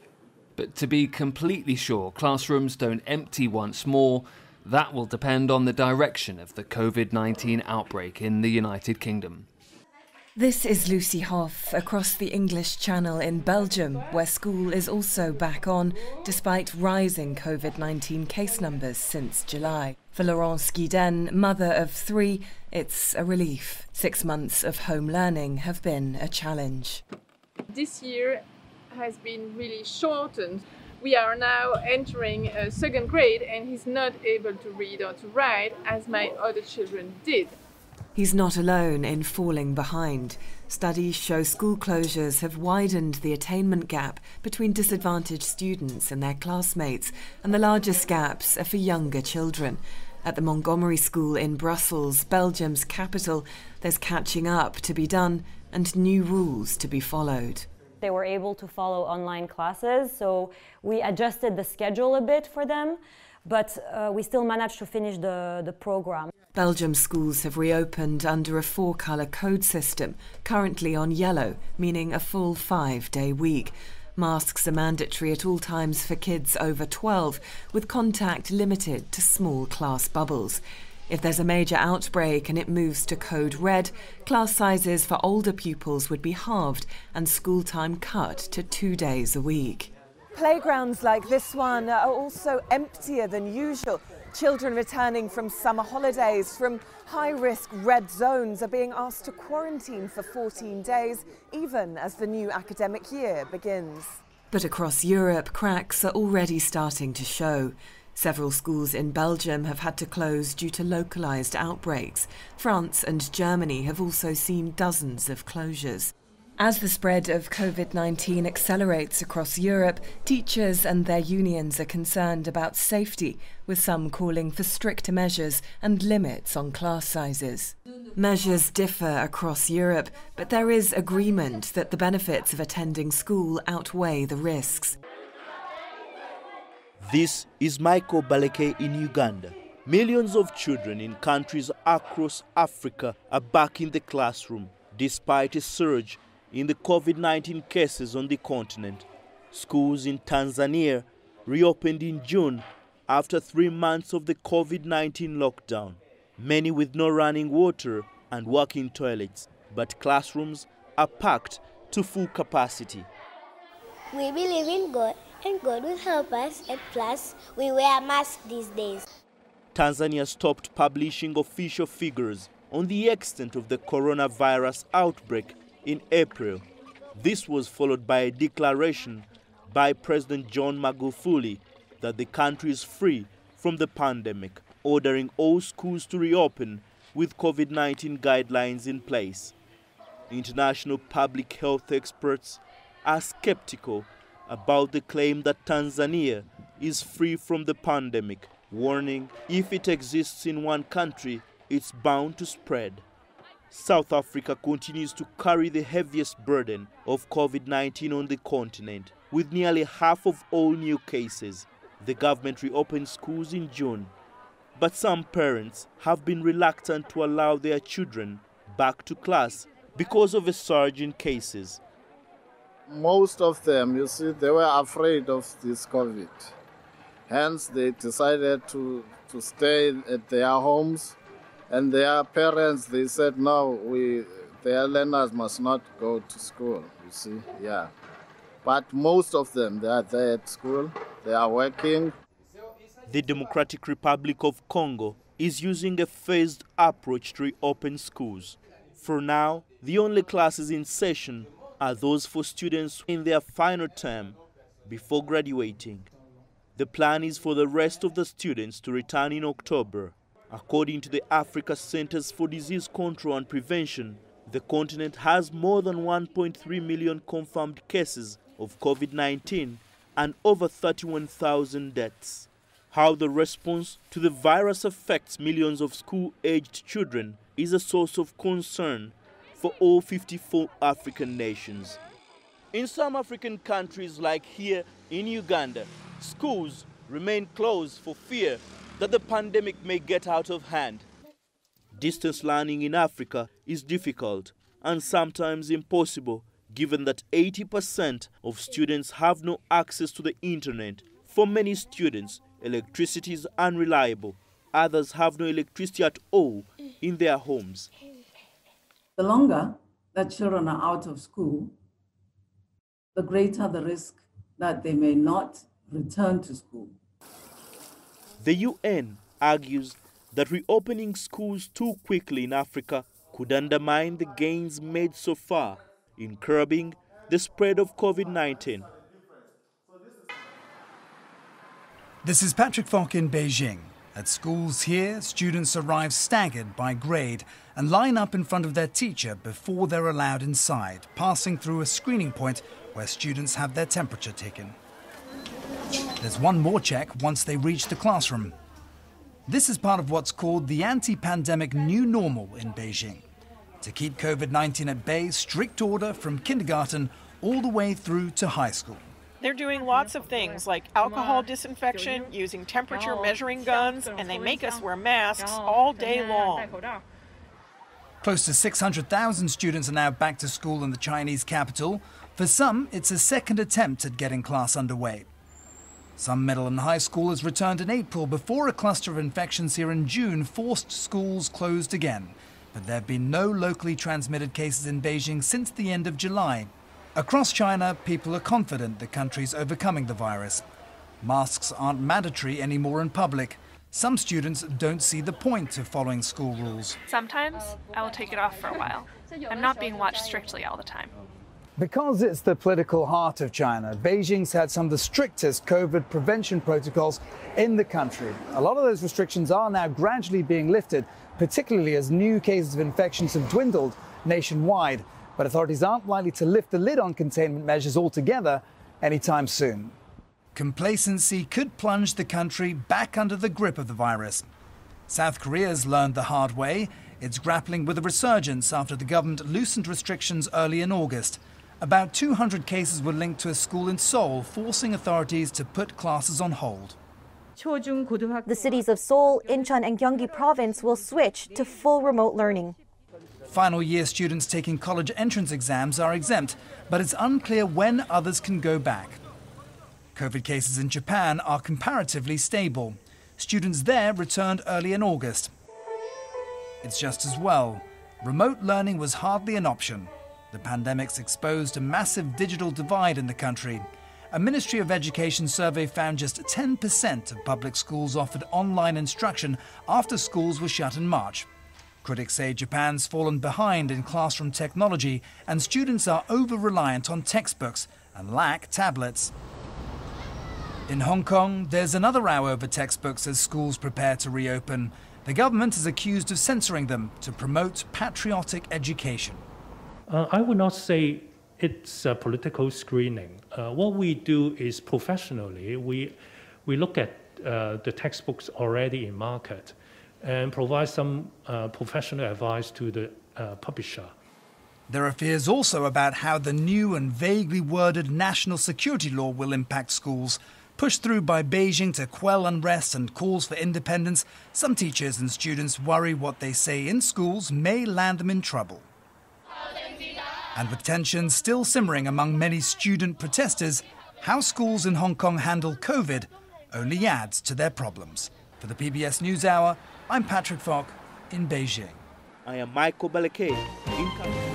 But to be completely sure classrooms don't empty once more, that will depend on the direction of the COVID nineteen outbreak in the United Kingdom. This is Lucy Hoff across the English Channel in Belgium, where school is also back on, despite rising COVID nineteen case numbers since July. For Laurence Guiden, mother of three, it's a relief. Six months of home learning have been a challenge. This year has been really shortened. We are now entering a second grade and he's not able to read or to write as my other children did. He's not alone in falling behind. Studies show school closures have widened the attainment gap between disadvantaged students and their classmates, and the largest gaps are for younger children. At the Montgomery School in Brussels, Belgium's capital, there's catching up to be done and new rules to be followed. They were able to follow online classes, so we adjusted the schedule a bit for them, but uh, we still managed to finish the, the program. Belgium schools have reopened under a four-colour code system, currently on yellow, meaning a full five-day week. Masks are mandatory at all times for kids over twelve, with contact limited to small class bubbles. If there's a major outbreak and it moves to code red, class sizes for older pupils would be halved and school time cut to two days a week. Playgrounds like this one are also emptier than usual. Children returning from summer holidays from high-risk red zones are being asked to quarantine for fourteen days, even as the new academic year begins. But across Europe, cracks are already starting to show. Several schools in Belgium have had to close due to localised outbreaks. France and Germany have also seen dozens of closures. As the spread of COVID nineteen accelerates across Europe, teachers and their unions are concerned about safety, with some calling for stricter measures and limits on class sizes. Measures differ across Europe, but there is agreement that the benefits of attending school outweigh the risks. This is Michael Baleke in Uganda. Millions of children in countries across Africa are back in the classroom, despite a surge in the COVID nineteen cases on the continent. Schools in Tanzania reopened in June after three months of the COVID nineteen lockdown, many with no running water and working toilets, but classrooms are packed to full capacity. We believe in God, and God will help us, and plus we wear masks these days. Tanzania stopped publishing official figures on the extent of the coronavirus outbreak in April. This was followed by a declaration by President John Magufuli that the country is free from the pandemic, ordering all schools to reopen with COVID nineteen guidelines in place. International public health experts are skeptical about the claim that Tanzania is free from the pandemic, warning if it exists in one country, it's bound to spread. South Africa continues to carry the heaviest burden of COVID nineteen on the continent, with nearly half of all new cases. The government reopened schools in June, but some parents have been reluctant to allow their children back to class because of a surge in cases. Most of them, you see, they were afraid of this COVID. Hence, they decided to, to stay at their homes. And their parents, they said, no, we, their learners must not go to school, you see, yeah. But most of them, they are there at school, they are working. The Democratic Republic of Congo is using a phased approach to reopen schools. For now, the only classes in session are those for students in their final term before graduating. The plan is for the rest of the students to return in October. According to the Africa Centers for Disease Control and Prevention, the continent has more than one point three million confirmed cases of COVID nineteen and over thirty-one thousand deaths. How the response to the virus affects millions of school-aged children is a source of concern for all fifty-four African nations. In some African countries, like here in Uganda, schools remain closed for fear that the pandemic may get out of hand. Distance learning in Africa is difficult and sometimes impossible, given that eighty percent of students have no access to the internet. For many students, electricity is unreliable. Others have no electricity at all in their homes. The longer that children are out of school, the greater the risk that they may not return to school. The U N argues that reopening schools too quickly in Africa could undermine the gains made so far in curbing the spread of COVID nineteen. This is Patrick Fock in Beijing. At schools here, students arrive staggered by grade and line up in front of their teacher before they're allowed inside, passing through a screening point where students have their temperature taken. There's one more check once they reach the classroom. This is part of what's called the anti-pandemic new normal in Beijing. To keep COVID nineteen at bay, strict order from kindergarten all the way through to high school. They're doing lots of things like alcohol disinfection, using temperature measuring guns, and they make us wear masks all day long. Close to six hundred thousand students are now back to school in the Chinese capital. For some, it's a second attempt at getting class underway. Some middle and high schoolers returned in April before a cluster of infections here in June forced schools closed again. But there have been no locally transmitted cases in Beijing since the end of July. Across China, people are confident the country's overcoming the virus. Masks aren't mandatory anymore in public. Some students don't see the point of following school rules. Sometimes I will take it off for a while. I'm not being watched strictly all the time. Because it's the political heart of China, Beijing's had some of the strictest COVID prevention protocols in the country. A lot of those restrictions are now gradually being lifted, particularly as new cases of infections have dwindled nationwide. But authorities aren't likely to lift the lid on containment measures altogether anytime soon. Complacency could plunge the country back under the grip of the virus. South Korea's learned the hard way. It's grappling with a resurgence after the government loosened restrictions early in August. About two hundred cases were linked to a school in Seoul, forcing authorities to put classes on hold. The cities of Seoul, Incheon and Gyeonggi province will switch to full remote learning. Final year students taking college entrance exams are exempt, but it's unclear when others can go back. COVID cases in Japan are comparatively stable. Students there returned early in August. It's just as well. Remote learning was hardly an option. The pandemic's exposed a massive digital divide in the country. A Ministry of Education survey found just ten percent of public schools offered online instruction after schools were shut in March. Critics say Japan's fallen behind in classroom technology and students are over-reliant on textbooks and lack tablets. In Hong Kong, there's another row over textbooks as schools prepare to reopen. The government is accused of censoring them to promote patriotic education. Uh, I would not say it's a political screening. Uh, what we do is professionally, we, we look at uh, the textbooks already in market and provide some uh, professional advice to the uh, publisher. There are fears also about how the new and vaguely worded national security law will impact schools. Pushed through by Beijing to quell unrest and calls for independence, some teachers and students worry what they say in schools may land them in trouble. And with tensions still simmering among many student protesters, how schools in Hong Kong handle COVID only adds to their problems. For the P B S NewsHour, I'm Patrick Falk in Beijing. I am Michael Balakay in Canada.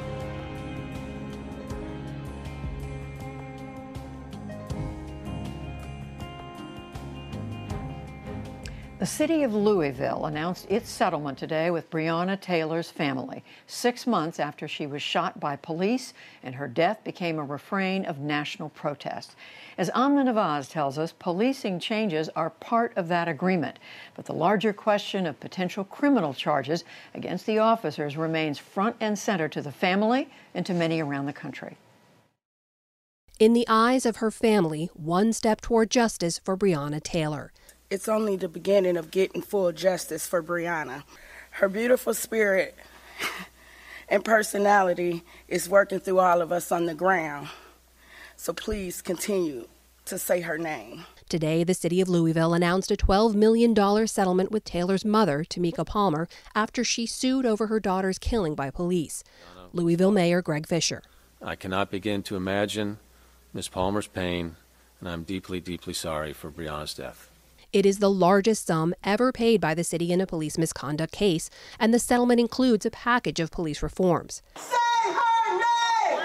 The city of Louisville announced its settlement today with Breonna Taylor's family, six months after she was shot by police and her death became a refrain of national protest. As Amna Nawaz tells us, policing changes are part of that agreement, but the larger question of potential criminal charges against the officers remains front and center to the family and to many around the country. In the eyes of her family, one step toward justice for Breonna Taylor. It's only the beginning of getting full justice for Breonna. Her beautiful spirit and personality is working through all of us on the ground. So please continue to say her name. Today, the city of Louisville announced a twelve million dollars settlement with Taylor's mother, Tamika Palmer, after she sued over her daughter's killing by police. Louisville Mayor Greg Fisher. I cannot begin to imagine Miz Palmer's pain, and I'm deeply, deeply sorry for Breonna's death. It is the largest sum ever paid by the city in a police misconduct case, and the settlement includes a package of police reforms. Say her name!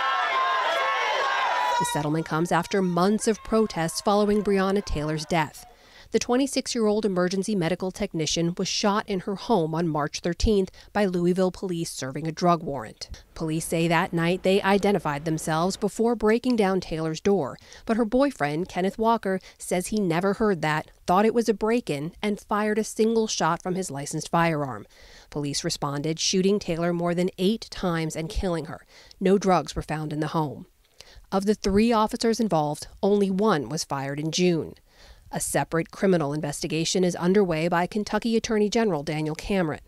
The settlement comes after months of protests following Breonna Taylor's death. The twenty-six-year-old emergency medical technician was shot in her home on March thirteenth by Louisville police serving a drug warrant. Police say that night they identified themselves before breaking down Taylor's door, but her boyfriend, Kenneth Walker, says he never heard that, thought it was a break-in, and fired a single shot from his licensed firearm. Police responded, shooting Taylor more than eight times and killing her. No drugs were found in the home. Of the three officers involved, only one was fired in June. A separate criminal investigation is underway by Kentucky Attorney General Daniel Cameron.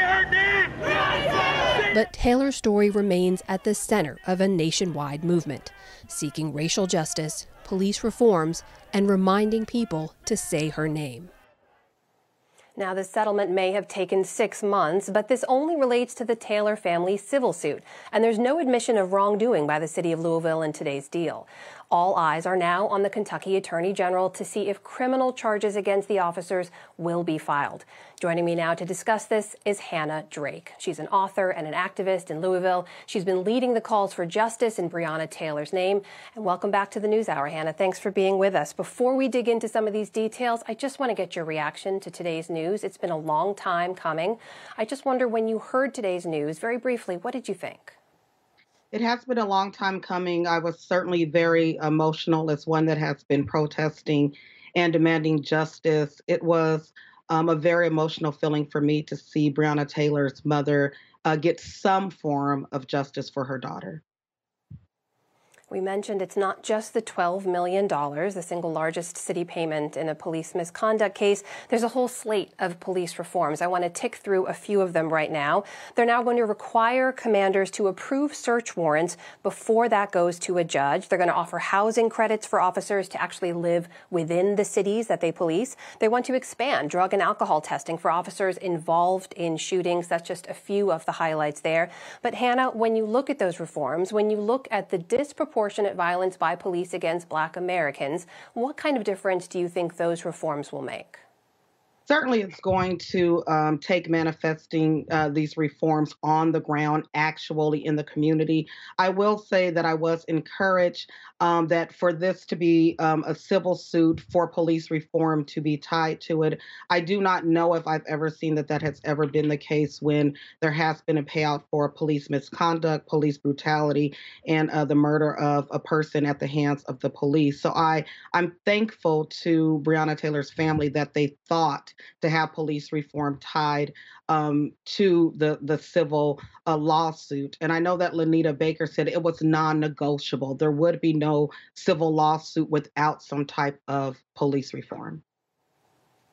But Taylor's story remains at the center of a nationwide movement, seeking racial justice, police reforms, and reminding people to say her name. Now, the settlement may have taken six months, but this only relates to the Taylor family civil suit, and there's no admission of wrongdoing by the city of Louisville in today's deal. All eyes are now on the Kentucky Attorney General to see if criminal charges against the officers will be filed. Joining me now to discuss this is Hannah Drake. She's an author and an activist in Louisville. She's been leading the calls for justice in Breonna Taylor's name. And welcome back to the NewsHour, Hannah. Thanks for being with us. Before we dig into some of these details, I just want to get your reaction to today's news. It's been a long time coming. I just wonder, when you heard today's news, very briefly, what did you think? It has been a long time coming. I was certainly very emotional as one that has been protesting and demanding justice. It was um, a very emotional feeling for me to see Breonna Taylor's mother uh, get some form of justice for her daughter. We mentioned it's not just the twelve million dollars, the single largest city payment in a police misconduct case. There's a whole slate of police reforms. I want to tick through a few of them right now. They're now going to require commanders to approve search warrants before that goes to a judge. They're going to offer housing credits for officers to actually live within the cities that they police. They want to expand drug and alcohol testing for officers involved in shootings. That's just a few of the highlights there. But Hannah, when you look at those reforms, when you look at the disproportionate violence by police against Black Americans, what kind of difference do you think those reforms will make? Certainly, it's going to um, take manifesting uh, these reforms on the ground, actually in the community. I will say that I was encouraged um, that for this to be um, a civil suit for police reform to be tied to it. I do not know if I've ever seen that that has ever been the case when there has been a payout for police misconduct, police brutality, and uh, the murder of a person at the hands of the police. So I, I'm thankful to Breonna Taylor's family that they thought to have police reform tied um, to the, the civil uh, lawsuit. And I know that Lanita Baker said it was non-negotiable. There would be no civil lawsuit without some type of police reform.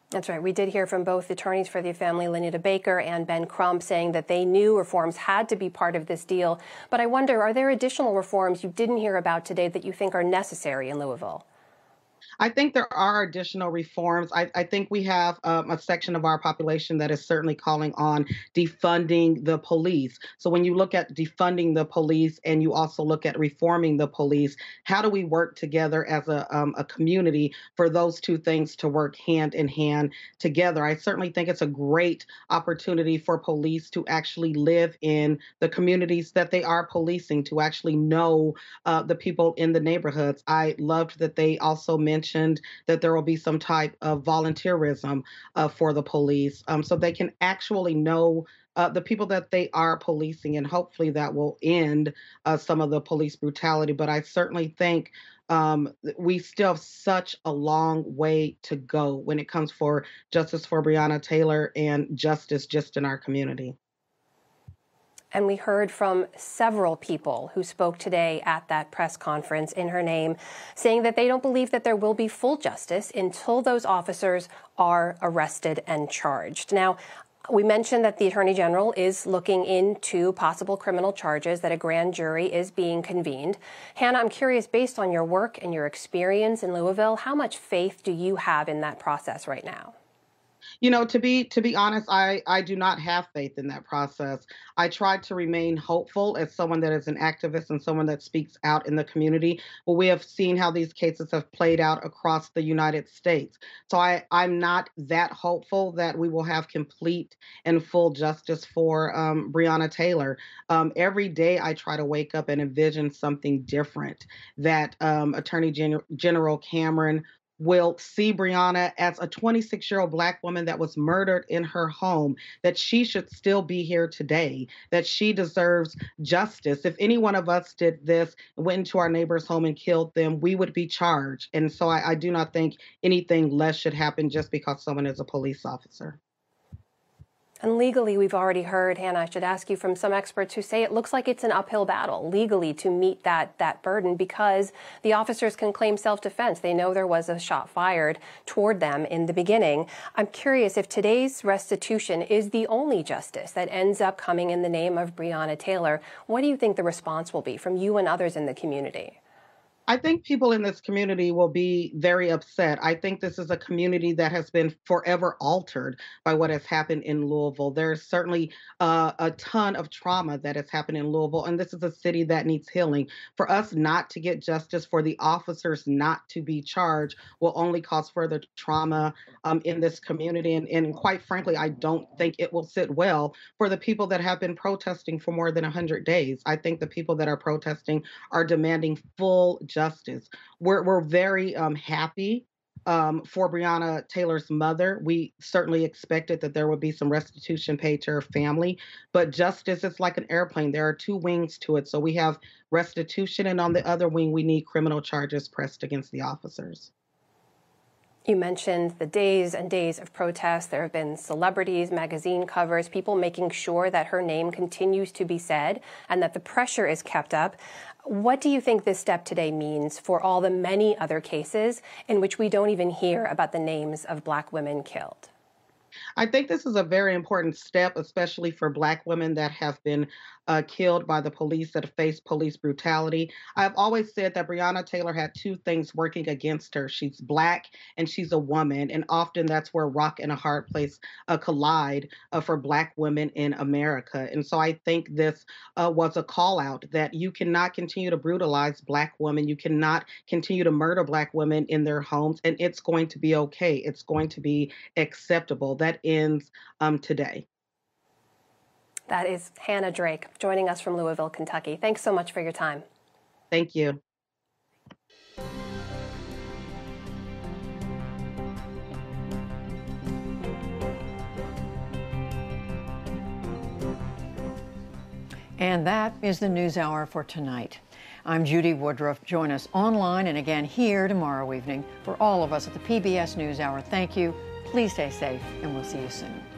That's right. We did hear from both attorneys for the family, Lenita Baker and Ben Crump, saying that they knew reforms had to be part of this deal. But I wonder, are there additional reforms you didn't hear about today that you think are necessary in Louisville? I think there are additional reforms. I, I think we have um, a section of our population that is certainly calling on defunding the police. So when you look at defunding the police and you also look at reforming the police, how do we work together as a, um, a community for those two things to work hand in hand together? I certainly think it's a great opportunity for police to actually live in the communities that they are policing, to actually know uh, the people in the neighborhoods. I loved that they also mentioned that there will be some type of volunteerism uh, for the police, um, so they can actually know uh, the people that they are policing, and hopefully that will end uh, some of the police brutality. But I certainly think um, we still have such a long way to go when it comes for justice for Breonna Taylor and justice just in our community. And we heard from several people who spoke today at that press conference in her name, saying that they don't believe that there will be full justice until those officers are arrested and charged. Now, we mentioned that the Attorney General is looking into possible criminal charges, that a grand jury is being convened. Hannah, I'm curious, based on your work and your experience in Louisville, how much faith do you have in that process right now? You know, to be to be honest, I, I do not have faith in that process. I try to remain hopeful as someone that is an activist and someone that speaks out in the community. But we have seen how these cases have played out across the United States. So I, I'm not that hopeful that we will have complete and full justice for um, Breonna Taylor. Um, every day I try to wake up and envision something different, that um, Attorney Gen- General Cameron will see Breonna as a twenty-six-year-old Black woman that was murdered in her home, that she should still be here today, that she deserves justice. If any one of us did this, went into our neighbor's home and killed them, we would be charged. And so I, I do not think anything less should happen just because someone is a police officer. And legally, we've already heard, Hannah, I should ask you, from some experts who say it looks like it's an uphill battle legally to meet that, that burden, because the officers can claim self-defense. They know there was a shot fired toward them in the beginning. I'm curious if today's restitution is the only justice that ends up coming in the name of Breonna Taylor. What do you think the response will be from you and others in the community? I think people in this community will be very upset. I think this is a community that has been forever altered by what has happened in Louisville. There's certainly uh, a ton of trauma that has happened in Louisville, and this is a city that needs healing. For us not to get justice, for the officers not to be charged, will only cause further trauma um, in this community. And, and quite frankly, I don't think it will sit well for the people that have been protesting for more than one hundred days. I think the people that are protesting are demanding full justice. Justice. We're, we're very um, happy um, for Breonna Taylor's mother. We certainly expected that there would be some restitution paid to her family, but justice is like an airplane. There are two wings to it. So we have restitution, and on the other wing, we need criminal charges pressed against the officers. You mentioned the days and days of protests. There have been celebrities, magazine covers, people making sure that her name continues to be said and that the pressure is kept up. What do you think this step today means for all the many other cases in which we don't even hear about the names of Black women killed? I think this is a very important step, especially for Black women that have been uh, killed by the police, that have faced police brutality. I've always said that Breonna Taylor had two things working against her. She's Black and she's a woman, and often that's where rock and a hard place uh, collide uh, for Black women in America. And so I think this uh, was a call out that you cannot continue to brutalize Black women. You cannot continue to murder Black women in their homes, and it's going to be okay. It's going to be acceptable. That ends um, today. That is Hannah Drake joining us from Louisville, Kentucky. Thanks so much for your time. Thank you. And that is the NewsHour for tonight. I'm Judy Woodruff. Join us online and again here tomorrow evening. For all of us at the P B S NewsHour, thank you. Please stay safe, and we'll see you soon.